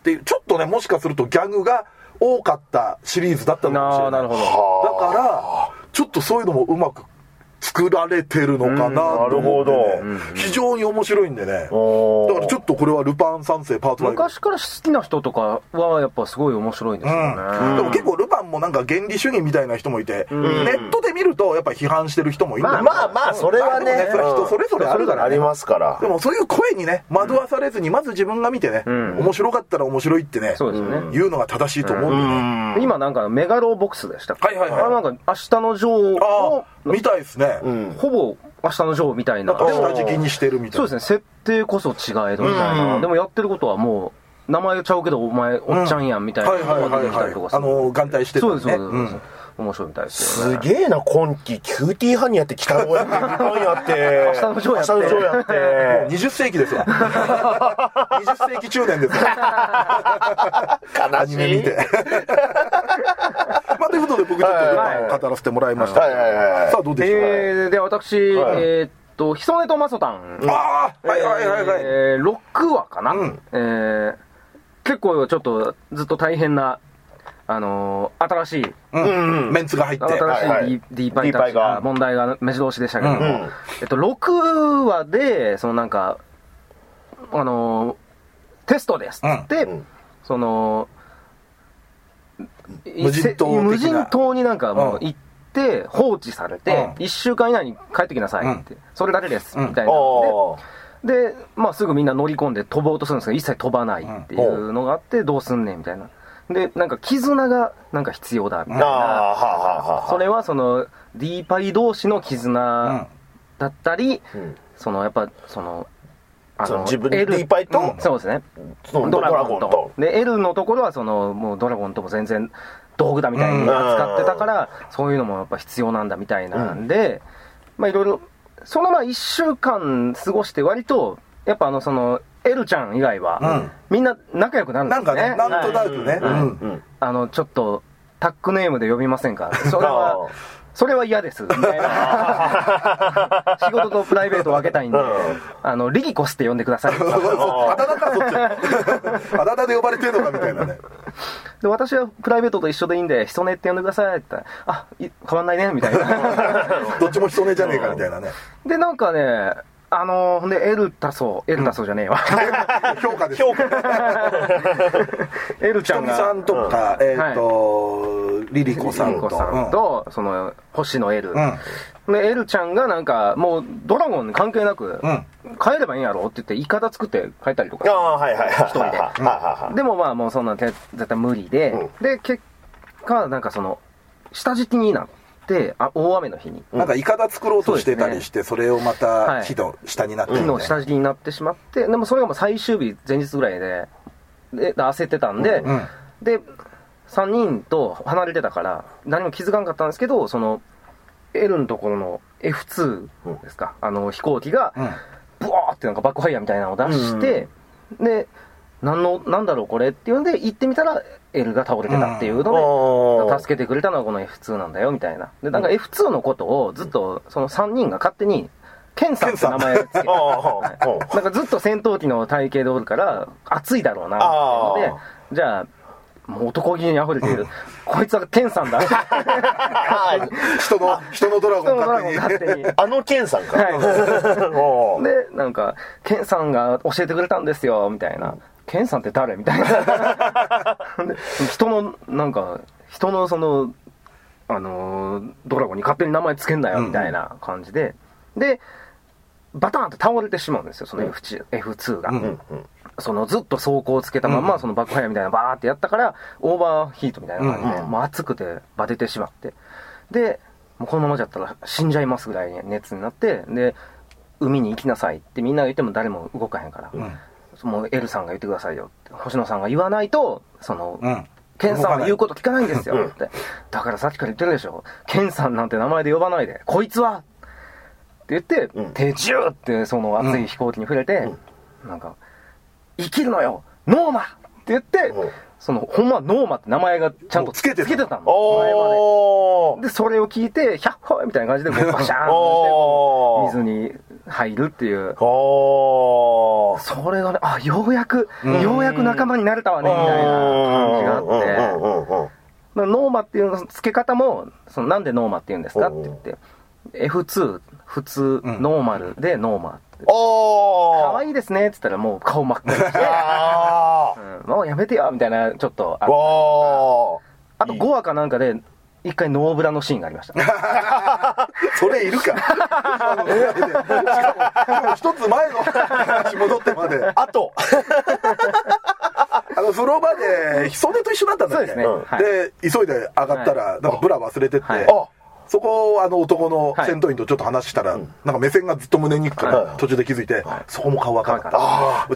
っていう、ちょっとね、もしかするとギャグが多かったシリーズだったのかもしれない。 なるほど。 だから、ちょっとそういうのもうまく作られてるのかなと思って、ね、うん、非常に面白いんでね。だからちょっとこれはルパン三世パートナイン。 昔から好きな人とかはやっぱすごい面白いですよね。 うん、でも結構ルパンもなんか原理主義みたいな人もいて、うん、ネットで見るとやっぱ批判してる人もいるんだけど、 まあまあまあそれはね、 それ人それぞれあるから、ね、 ありますから。 でもそういう声にね惑わされずにまず自分が見てね、うん、面白かったら面白いってね、そうですね、言うのが正しいと思うんでね。 うん、今なんかメガロボックスでしたっけ。 はいはいはい。 あ、なんか明日のジョーをみたいですね。 うん、ほぼ明日のジョーみたいな。 なんか下敷きにしてるみたいな。 そうですね。設定こそ違えどみたいな。でもやってることはもう名前ちゃうけどお前おっちゃんやんみたいなのが出てきたりとかする。 あの眼帯してるね。 そうですそうです。面白いみたいですよね。すげえな、今期キューティーハニーやって北野やってルパンやって明日のジョーやって明日のジョーやってもうにじゅっ世紀ですよ。にじゅっ世紀中年ですよ。 悲しい。見て。 まあということで僕ちょっとルパンを語らせてもらいました。はいはいはい。さあどうでしょう。 えー、で私、はい、えー、っとヒソネとマソタン。 ああ、はいはいはいはい。 えー、ろくわかな。うん、えー、結構ちょっとずっと大変な。あのー、新しい、 うんうん、メンツが入って新しい D、はいはい、D パイたちが問題が目白押しでしたけども、うんうん、えっと、ろくわでそのなんかあのー、テストですって、うん、その無人島無人島になんかもう行って放置されて、うん、いっしゅうかん以内に帰ってきなさいって、うん、それだけですみたいな、うん、で, で、まあ、すぐみんな乗り込んで飛ぼうとするんですけど一切飛ばないっていうのがあって、どうすんねんみたいな。で、なんか絆がなんか必要だみたいな。あ、それはその D パイ同士の絆だったり、うん、そのやっぱそのあの自分で D パイと、 うん、そうですね、ドラゴンとで L のところはそのもうドラゴンとも全然道具だみたいに扱ってたから、うん、そういうのもやっぱ必要なんだみたいなんで、うん、まあいろいろそのまあいっしゅうかん過ごして割とやっぱあのそのエルちゃん以外は、うん、みんな仲良くなるんですね。 なんかね、なんとなくね、 はい、うんうん、あのちょっとタックネームで呼びませんか。それはそれは嫌ですみたいな。仕事とプライベートを分けたいんで、うん、あのリギコスって呼んでください。 あだ名かそっち。あだ名で呼ばれてるのかみたいなね。 で私はプライベートと一緒でいいんでヒソネって呼んでくださいって言ったら、あ変わんないねみたいな。 どっちもヒソネじゃねえかみたいなね。 でなんかね。あのー、ほんで、エルタソ、エルタソじゃねえわ。 評価です。評価。 エルちゃんが。 ひとみさんとか、えっと、リリコさんと。 さんと、その、星野エル。で、エルちゃんがなんか、もう、ドラゴン関係なく、帰ればいいんやろって言って、イカダ作って帰ったりとか。 ああ、はいはい。 一人で。でもまあ、もうそんな、絶対無理で、で、結果、なんかその、下敷きになって、であ大雨の日になんかイカダ作ろうとしてたりして、 そ, ね、それをまた火の下になって、ね、 火の下敷きになってしまって、でもそれがもう最終日前日ぐらいでで焦ってたんで、うんうん、でさんにんと離れてたから何も気づかなかったんですけど、その L のところの エフツー ですか、うん、あの飛行機がブワーってなんかバックファイヤーみたいなのを出して、うん、で何のなんだろうこれっていうんで行ってみたら L が倒れてたっていうので、うん、助けてくれたのはこの エフツー なんだよみたいな。でなんか エフツー のことをずっとそのさんにんが勝手にケンさんって名前をつけて、はい、なんかずっと戦闘機の体型でおるから熱いだろうなっていうので、じゃあもう男気に溢れているこいつはケンさんだ人の人のドラゴン勝手にあのケンさんか、 はい、でなんかケンさんが教えてくれたんですよみたいな。ケンさんって誰みたいな。人のなんか人のそのあのー、ドラゴンに勝手に名前つけんなよみたいな感じで、うん、でバターンって倒れてしまうんですよその エフツー が、うんうん、そのずっと走行をつけたまま、うん、そのバックファイアみたいなバーってやったからオーバーヒートみたいな感じで、うんうん、もう熱くてバテてしまって、でもうこのままじゃったら死んじゃいますぐらいに熱になって、で海に行きなさいってみんなが言っても誰も動かへんから、うん、もう L さんが言ってくださいよって星野さんが言わないとその、うん、ケンさんは言うこと聞かないんですよって、うん、だからさっきから言ってるでしょ、ケンさんなんて名前で呼ばないでこいつはって言って、うん、手ジューってその熱い飛行機に触れて、うん、なんか生きるのよノーマって言って、うん、そのほんまノーマって名前がちゃんとつけてたの前までで、それを聞いてヒャッホーみたいな感じでバシャーンって水に入るっていうそれがね、あ、ようやく、ようやく仲間になれたわね、みたいな感じがあって、ノーマっていうの付け方も、そのなんでノーマって言うんですかって言って、エフツー、普通、ノーマルでノーマって。 おー可愛いですねって言ったらもう顔真っ赤にして、うん、もうやめてよみたいな、ちょっとあった。あとごわかなんかで、一回ノーブラのシーンがありました。 それいるか。しかも一つ前の話戻ってまで。 あと。 あの風呂場でヒソネと一緒だったんだっけ。 そうですね。はい、 で急いで上がったら、なんかブラ忘れてって。はい、そこをあの男の戦闘員とちょっと話したら、はい、なんか目線がずっと胸に行くから、はい、途中で気づいて、はい、そこも顔赤かった。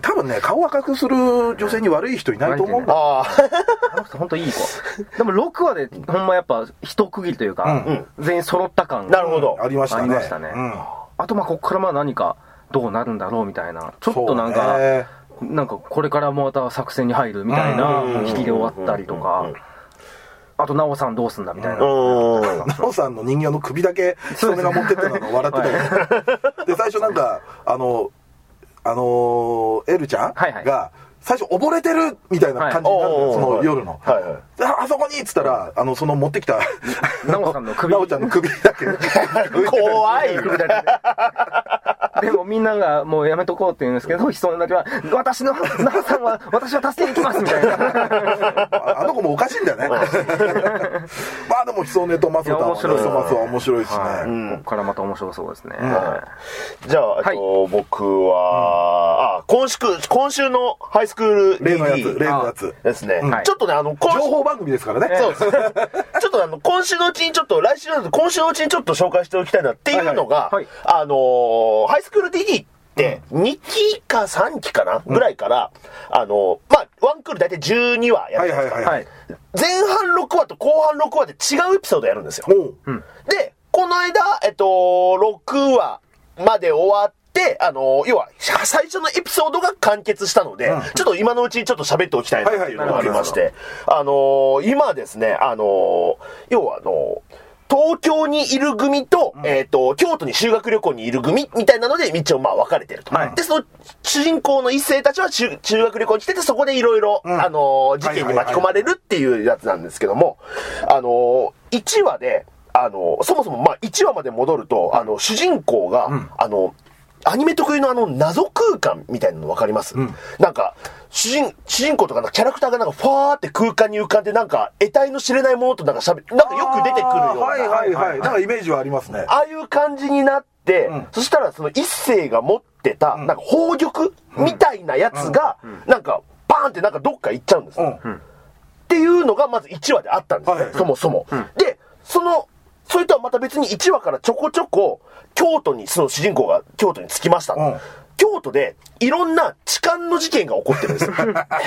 多分ね、顔赤くする女性に悪い人いないと思うんだ。あの人本当いい子。でもろくわでほんまやっぱ一区切りというか、うん、全員揃った感が、なるほど、 ありましたね。 ありましたね。うん、あとまあここからまあ何かどうなるんだろうみたいな、ちょっとなんか、なんかこれからまた作戦に入るみたいな引きで終わったりとか。あと、ナオさんどうすんだみたいな。ナオさんの人形の首だけ、それが持ってってたの笑ってたよ。で、最初なんか、あの、あの、エルちゃんが、最初溺れてるみたいな感じになるんだよ、その夜の。あそこにっつったら、あの、その持ってきた、 ナオさんの首。 ナオちゃんの首だけ。 怖い首だけ。 でもみんながもうやめとこうって言うんですけど、ヒソネだけは、私の、ナオさんは、私は助けに行きますみたいな。 あの子もおかしいんだよね。まあでもヒソネとマソタのヒソマスは面白いですね。 はい、うん、ここからまた面白そうですね。うん、 じゃあ、はい、僕は、うん、あ今週、今週のハイスクール例のやつ、例のやつですね。はい、ちょっとね、あの、 情報番組ですからね。 そうです。ちょっとあの、今週のうちにちょっと、来週の今週のうちにちょっと紹介しておきたいなっていうのが、はいはい、あのー、ハイスクール ディーディー ってにきかさんきかな、うん、ぐらいから、あのー、まあ、ワンクール大体じゅうにわやってるんですか、前半ろくわと後半ろくわで違うエピソードやるんですよ。うん、で、この間、えっと、ろくわまで終わって、あのー、要は、最初のエピソードが完結したので、うん、ちょっと今のうちにちょっと喋っておきたいなっていうのがありまして、あのー、今ですね、あのー、要はあのー、東京にいる組と、うん、えっと、京都に修学旅行にいる組みたいなので、一応まあ分かれてると。はい、で、その主人公の一世たちは修学旅行に来てて、そこでいろいろ、あのー、事件に巻き込まれるっていうやつなんですけども、あのー、いちわで、あのー、そもそもまあいちわまで戻ると、あの、主人公が、うん、あの、アニメ特有のあの謎空間みたいなの分かります、うん、なんか、主人、主人公とかのキャラクターがなんかファーって空間に浮かんでなんか得体の知れないものとなんか喋なんかよく出てくるような。 はいはいはい。なんかイメージはありますね。 ああいう感じになって、うん、そしたらその一世が持ってた、なんか宝玉みたいなやつが、なんかバーンってなんかどっか行っちゃうんです、うん、っていうのがまずいちわであったんですね、はい、そもそも。うん、で、その、それとはまた別にいちわからちょこちょこ京都に、その主人公が京都に着きました。うん、京都でいろんな痴漢の事件が起こってるんですよ。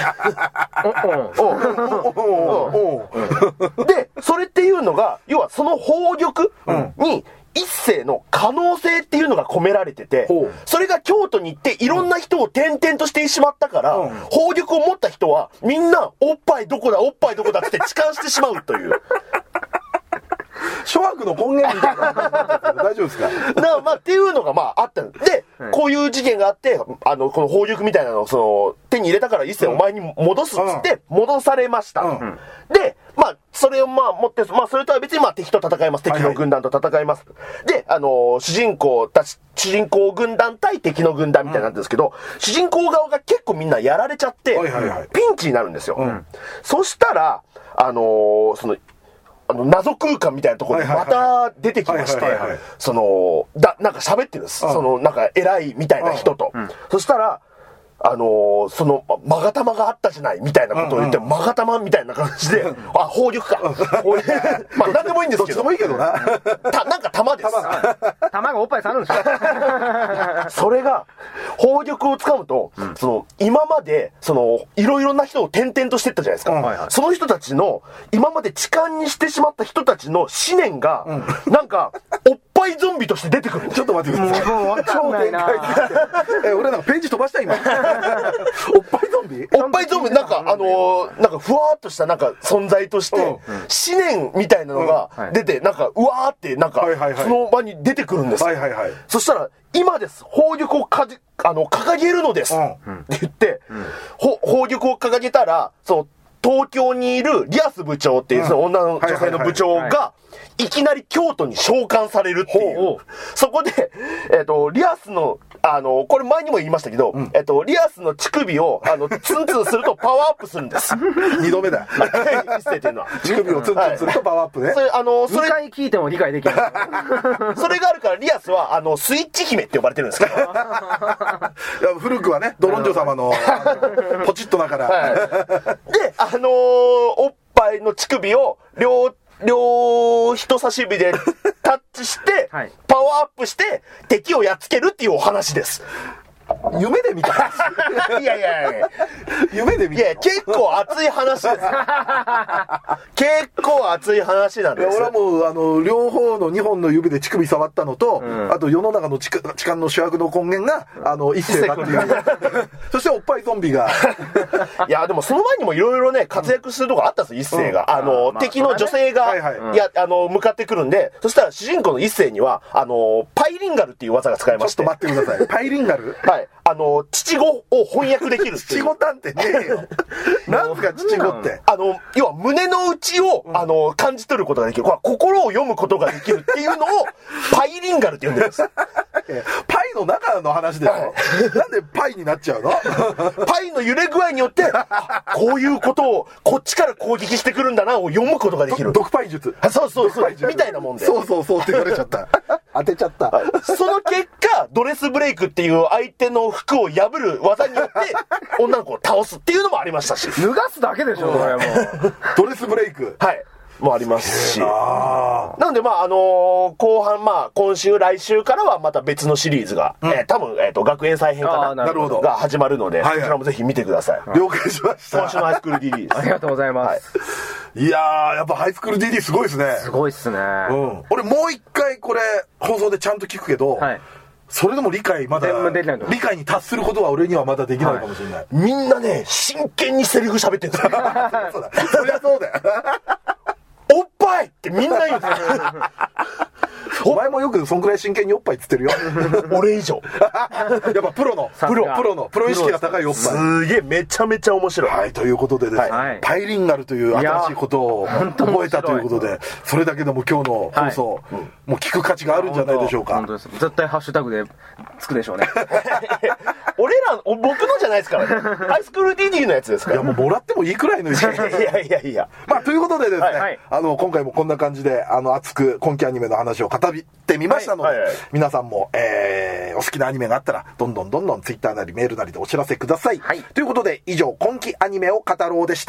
で、それっていうのが、要はその宝玉に一世の可能性っていうのが込められてて、うん、それが京都に行っていろんな人を転々としてしまったから、うん、宝玉を持った人はみんなおっぱいどこだおっぱいどこだって痴漢してしまうという。 諸悪の根源みたいな大丈夫ですか？ なまあっていうのがまああったんで、はい、こういう事件があって、あのこの宝玉みたいなのをその手に入れたから一世お前に戻すっつって戻されました。うんうん、で、まあそれをまあ持ってまあそれとは別にまあ敵と戦います。敵の軍団と戦います。はいはい、で、あのー、主人公たち主人公軍団対敵の軍団みたいなんですけど、うん、主人公側が結構みんなやられちゃって、はいはいはい、ピンチになるんですよ。うん、そしたらあのー、そのあの謎空間みたいなところにまた出てきまして、その、だ、なんか喋ってるんです。うん、その、なんか偉いみたいな人と。うん、そしたら、あのー、その、まがたまがあったじゃないみたいなことを言って、まがたまみたいな感じで、あ、宝玉か。まあ、なんでもいいんですけど。 どっちでもいいけどな。 た、なんか玉です。 玉がおっぱい触るんですか？ それが、宝玉を掴むと、うん、その、今まで、その、いろいろな人を転々としてったじゃないですか。うんはいはい、その人たちの、今まで痴漢にしてしまった人たちの思念が、うん、なんか、おっぱぱいゾンビとして出てくる。 ちょっと待ってください。 もうわかんないな。 え、俺なんかページ飛ばした今。おっぱいゾンビ？ おっぱいゾンビ、なんかあのー、なんかふわーっとしたなんか存在として、思念みたいなのが出て、なんかうわーってなんか、その場に出てくるんです。 はいはいはい。 そしたら、今です。砲玉をかじ、あの、掲げるのです。って言って、ほ砲玉を掲げたら、その、東京にいるリアス部長っていう、その女の女性の部長が、いきなり京都に召喚されるっていう。そこで、えっと、リアスの、あの、これ前にも言いましたけど、えっと、リアスの乳首を、あの、ツンツンするとパワーアップするんです。 二度目だ。 見せてるのは。 乳首をツンツンするとパワーアップね。 それ、あの、それ。にかい聞いても理解できない。 それがあるから、リアスは、あの、スイッチ姫って呼ばれてるんですけど。 古くはね、ドロンジョ様の、ポチッとだから。 はい、で、あのー、おっぱいの乳首を、両、両人差し指でタッチして、はい、パワーアップして、敵をやっつけるっていうお話です。 夢で見たいやいやいや夢で見たいや結構熱い話です結構熱い話なんです。 俺はもうあの両方のにほんの指で乳首触ったのと、うん、あと世の中の痴漢の主役の根源があの一世だっていうそしておっぱいゾンビがいやでもその前にもいろいろね活躍するとこあったんですよ、一世が、うん、あの、まあ、敵の女性が、ね、いやあの向かってくるんで、そしたら主人公の一世にはあのパイリンガルっていう技が使えまして。 ちょっと待ってください。パイリンガルはい、あの父語を翻訳できるっていう。 父語なんてねえよなんすか父語って。 あの要は胸の内を、うん、あの感じ取ることができる、これ心を読むことができるっていうのをパイリンガルって呼んでるんですパイの中の話でしょ、はい、なんでパイになっちゃうのパイの揺れ具合によってこういうことをこっちから攻撃してくるんだなを読むことができる。 毒パイ術。 そうそうそうみたいなもんで。 そうそうそうって言われちゃった当てちゃった、 はい、その結果ドレスブレイクっていう相手の服を破る技によって女の子を倒すっていうのもありましたし。 脱がすだけでしょこれもうドレスブレイクはいもありますし。なのでまああのー、後半まあ今週来週からはまた別のシリーズが、うん、えー、多分えっ、ー、と学園再編かな、 なるほどが始まるので、はいはい、こちらもぜひ見てください。 了解しました。 今週のハイスクール ディーディー です。 ありがとうございます。 はい、いやーやっぱハイスクール ディーディー すごいですね。 すごいっすね。うん。 俺もう一回これ放送でちゃんと聞くけど。はい。それでも理解まだ理解に達することは俺にはまだできないかもしれない、はい、 みんなね真剣にセリフ喋ってるんですよそうだそりゃそうだよおっぱいってみんな言うんですよお前もよくそんくらい真剣におっぱいっつってるよ俺以上やっぱプロのプロプロのプロ意識が高いおっぱいすげえめちゃめちゃ面白い。 はいということでですね、はい、パイリンガルという新しいことを覚えたということで、それだけでも今日の放送、はい、もう聞く価値があるんじゃないでしょうか。 本当です。絶対ハッシュタグでつくでしょうね俺ら僕のじゃないですからねハイスクール ディーディー のやつですから。 いやもうもらってもいいくらいのいやいやいやまあということでですね、はいはい、あの今回もこんな感じであの熱く今期アニメの話を語ってみましたので、はいはいはい、皆さんも、えー、お好きなアニメがあったらどんどんどんどんツイッターなりメールなりでお知らせください、はい、ということで以上今期アニメを語ろうでした。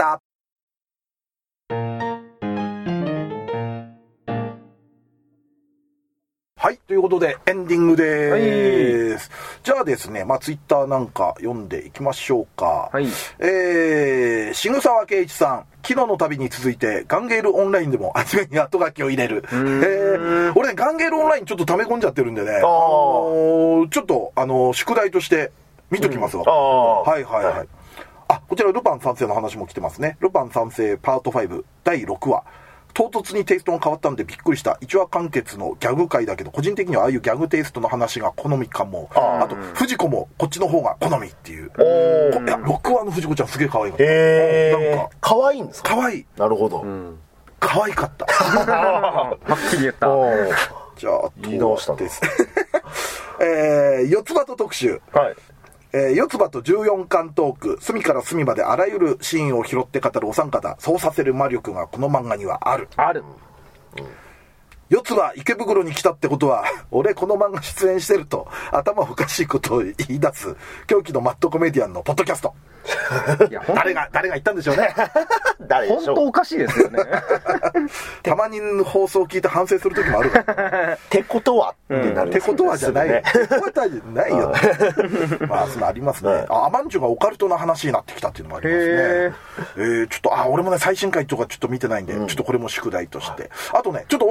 はい、ということでエンディングでーす、はい、じゃあですね、まあツイッターなんか読んでいきましょうか。はい、えー、渋沢圭一さん、昨日の旅に続いてガンゲールオンラインでもアニメに後書きを入れる。えー、俺ねガンゲールオンラインちょっと溜め込んじゃってるんでね、あのー、ちょっとあのー、宿題として見ときますわ、うん、はいはいはい、はい、あ、こちらルパン三世の話も来てますね。ルパン三世パートごだいろくわ、唐突にテイストが変わったんでびっくりした。いちわ完結のギャグ界だけど個人的にはああいうギャグテイストの話が好みかも。 あ, あと藤子もこっちの方が好みっていう。いやろくわの藤子ちゃんすげえ可愛かった。 えー、なんか可愛いんですか。 可愛い。 なるほど、 うん、可愛かったはっきり言った。 じゃあ言い直したんですえー、四つ葉と特集、はい、えー、四つ葉とじゅうよんかんトーク、隅から隅まであらゆるシーンを拾って語るお三方、そうさせる魔力がこの漫画にはある。 ある。 うん、四つ葉池袋に来たってことは、俺この漫画出演してると頭おかしいことを言い出す狂気のマッドコメディアンのポッドキャスト。いや誰が誰が言ったんでしょうね。 誰でしょう。本当おかしいですよね。 たまに放送を聞いて反省する時もあるから。 ってことはってなる。 ってことはじゃないよ。ってことはじゃないよ。まあそのありますね。あ、アマンチュがオカルトな話になってきたっていうのもありますね。えー、ちょっとあ俺もね最新回とかちょっと見てないんで、うん、ちょっとこれも宿題として。あとねちょっと教えて松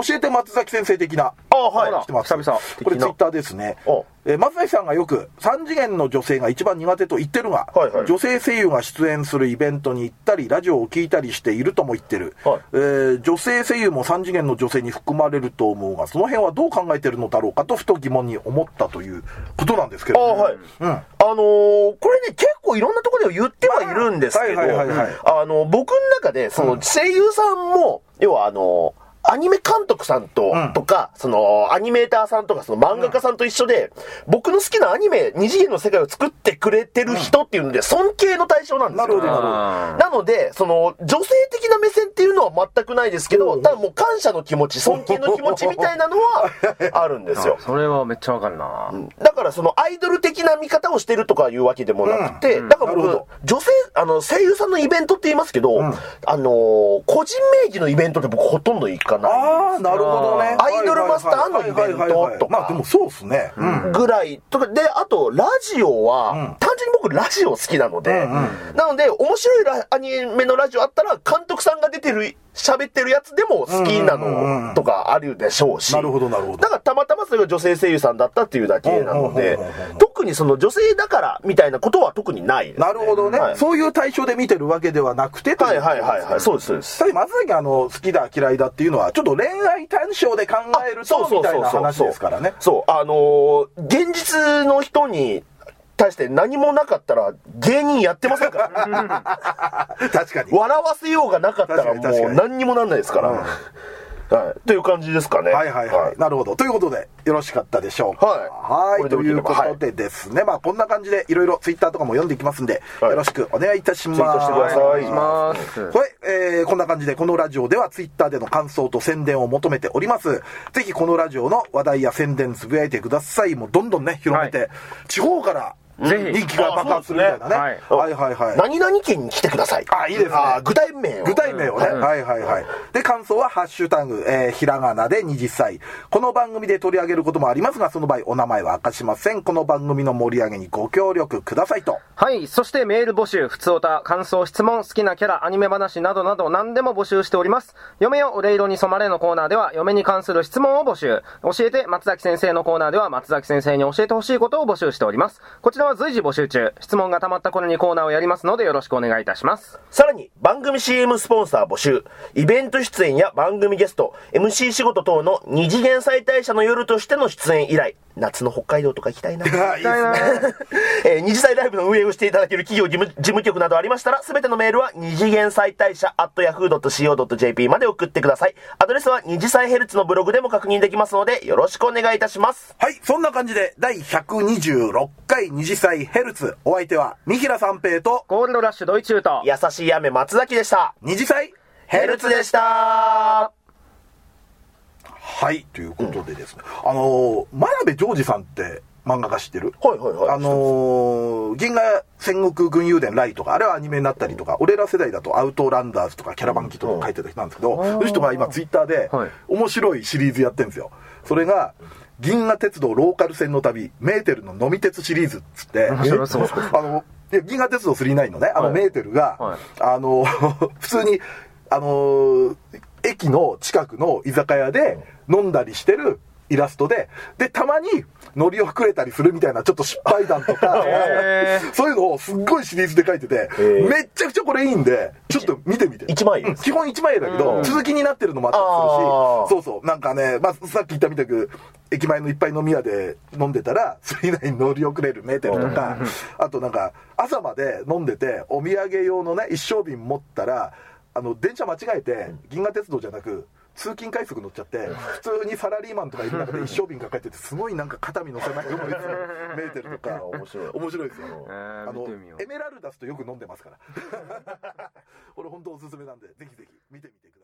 松崎先生的な。 あ、はい。 来てます。 久々。 これツイッターですね。えー、松崎さんがよくさん次元の女性が一番苦手と言ってるが、はいはい、女性声優が出演するイベントに行ったりラジオを聞いたりしているとも言ってる、はい、えー、女性声優もさん次元の女性に含まれると思うが、その辺はどう考えてるのだろうかとふと疑問に思ったということなんですけど、ね、 あ、はい、うん、あのー、これね結構いろんなところで言ってはいるんですけど、あの僕の中でその声優さんも、うん、要はあのーアニメ監督さんと、うん、とか、その、アニメーターさんとか、その漫画家さんと一緒で、うん、僕の好きなアニメ、二次元の世界を作ってくれてる人っていうので、尊敬の対象なんですよ。なるほど、なるほど。なので、その、女性的な目線っていうのは全くないですけど、ただもう感謝の気持ち、尊敬の気持ちみたいなのは、あるんですよ。 それはめっちゃわかるな、 うん、だから、その、アイドル的な見方をしてるとかいうわけでもなくて、うん、だから僕、女性、あの、声優さんのイベントって言いますけど、うん、あのー、個人名義のイベントって僕ほとんど行かない。 ああ、なるほどね。 アイドルマスターのイベントとか。 まあでもそうですね。 ぐらいとか。で、あと、ラジオは、うん、単純に僕ラジオ好きなので、うんうん、なので、面白いラアニメのラジオあったら、監督さんが出てる、喋ってるやつでも好きなのとかあるでしょうし。 なるほど、なるほど。 だからたまたまそれが女性声優さんだったっていうだけなので、特にその女性だからみたいなことは特にないです、ね。 なるほどね、はい。そういう対象で見てるわけではなくて、 はいはいはいはい。そうです、そうです。 さっき松崎あの、好きだ嫌いだっていうのは、ちょっと恋愛対象で考えると、みたいな話ですからね。 そう、あのー、現実の人に、対して何もなかったら芸人やってませんから。 確かに。 笑わせようがなかったらもう何にもなんないですから。はい。という感じですかね。 はいはいはい。はい、なるほど。ということで、よろしかったでしょうか。はい。はい。ということでですね、はい、まあこんな感じでいろいろツイッターとかも読んでいきますんで、はい、よろしくお願いいたします。ツイートしてください。お願いします。これ、えー、こんな感じで、このラジオではツイッターでの感想と宣伝を求めております。ぜひこのラジオの話題や宣伝つぶやいてください。もうどんどんね、広めて、はい、地方から、ぜひ人気が爆発するみたいなね。はい、はいはいはい。 何々県に来てください。 あ、いいですね。 具体名を。 具体名をね。うん、はいはいはい。で、感想はハッシュタグ、えー、ひらがなでにじゅっさい。この番組で取り上げることもありますが、その場合お名前は明かしません。この番組の盛り上げにご協力くださいと。 はい。そしてメール募集、ふつおた、感想、質問、好きなキャラ、アニメ話などなど何でも募集しております。嫁よお礼色に染まれのコーナーでは、嫁に関する質問を募集。教えて松崎先生のコーナーでは、松崎先生に教えてほしいことを募集しております。こちらは随時募集中。質問が溜まった頃にコーナーをやりますのでよろしくお願いいたします。 さらに番組 シーエム スポンサー募集、イベント出演や番組ゲスト、エムシー 仕事等の二次元再大社の夜としての出演依頼。夏の北海道とか行きたいな。行きたいな。えー、二次祭ライブの運営をしていただける企業事務、事務局などありましたら、すべてのメールは二次元再大社 アットヤフードットシーオードットジェーピー まで送ってください。アドレスは二次祭ヘルツのブログでも確認できますので、よろしくお願いいたします。 はい、そんな感じで第ひゃくにじゅうろっかい二次祭ヘルツ、お相手は三平三平とゴールドラッシュドイチューと優しい雨松崎でした。 二次祭ヘルツでした。 はい、ということでですね、うん、あのー、真鍋ジョージさんって漫画家知ってる？ はいはいはい。 あのー、銀河戦国軍友伝ライとか、あれはアニメになったりとか、俺ら世代だとアウトランダーズとかキャラバンキットとか書いてた人なんですけど、うん、その人が今ツイッターで面白いシリーズやってるんですよ。それが、銀河鉄道ローカル線の旅、メーテルの飲み鉄シリーズっつって、あの、銀河鉄道スリーナインのね、あのメーテルが、はい、あの、普通に、あの、駅の近くの居酒屋で飲んだりしてるイラストで、で、たまに乗り遅れたりするみたいなちょっと失敗談とか、そういうのをすっごいシリーズで書いてて、めっちゃくちゃこれいいんで、ちょっと見てみて。 いちまい、 うん、基本いちまいだけど、続きになってるのもあったりするし、そうそう、なんかね、まあ、さっき言ったみたく、駅前のいっぱい飲み屋で飲んでたら、スリーナイン乗り遅れるメーテルとか、あとなんか、朝まで飲んでて、お土産用のね、一升瓶持ったら、あの、電車間違えて、銀河鉄道じゃなく、通勤快速乗っちゃって、普通にサラリーマンとかいる中で一升瓶抱えてて、すごいなんか肩身乗せないようなメーテルとか、面白い。面白いですよ。あの、エメラルダスとよく飲んでますから。これ本当おすすめなんで、ぜひぜひ見てみてください。